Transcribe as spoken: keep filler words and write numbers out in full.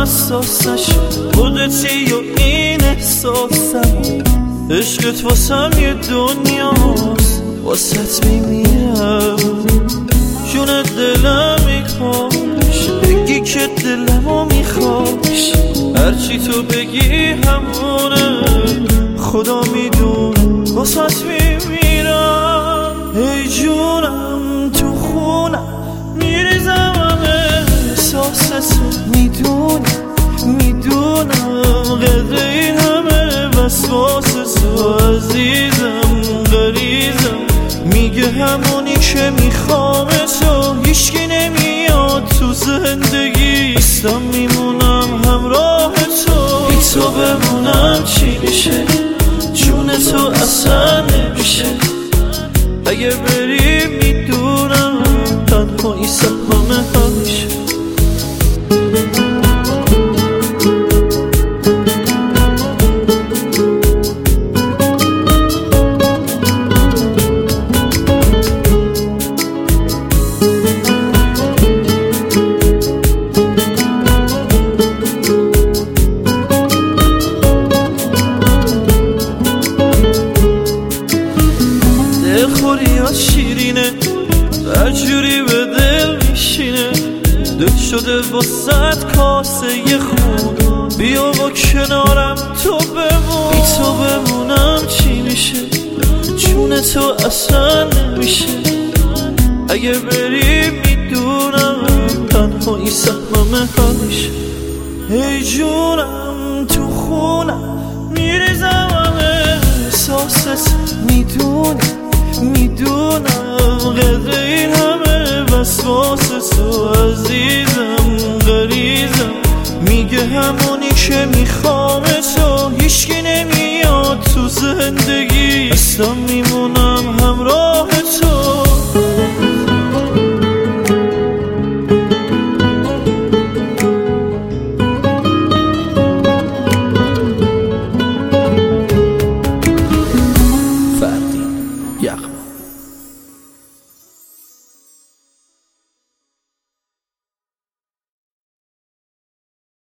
حساسش خودتی و این احساسم عشقت واسم یه دنیاست واسط میمیرم جون دلم میخواش بگی که دلمو میخواش هرچی تو بگی همونه خدا میدونه واسط میمیرم ای جونم تو خونم میریزم همه احساستو میدونی میدونم قدر این همه وسواسستو عزیزم غریزم میگه همونی که میخوام تو هیچکی نمیاد تو زندگی استم میمونم همراه تو بی تو بمونم چی میشه جون تو اصلا نمیشه اگه بری میدونم تنهایی سهمه همیشه خوریات شیرینه هر جوری به دل میشینه دل شده واسد کاسه یه خون بیا با کنارم تو بمون بی تو بمونم چی میشه جون تو اصلا نمیشه اگه بری میدونم تنهایی سهمه همیشه ای جونم تو خونم میریزم همه احساست میدونی میدونم قدر این همه وسواس تو عزیزم غریزم میگه همونی که میخوام تو هیچکی نمیاد تو زندگی استم میمونم